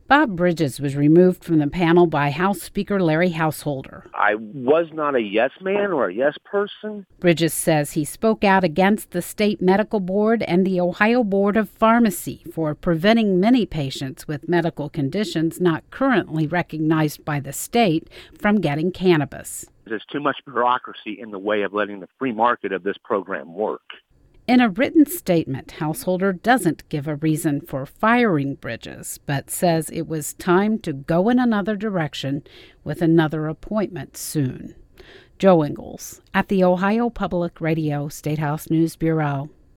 Bob Bridges was removed from the panel by House Speaker Larry Householder. I was not a yes man or a yes person. Bridges says he spoke out against the state medical board and the Ohio Board of Pharmacy for preventing many patients with medical conditions not currently recognized by the state from getting cannabis. There's too much bureaucracy in the way of letting the free market of this program work. In a written statement, Householder doesn't give a reason for firing Bridges, but says it was time to go in another direction with another appointment soon. Joe Ingles at the Ohio Public Radio State House News Bureau.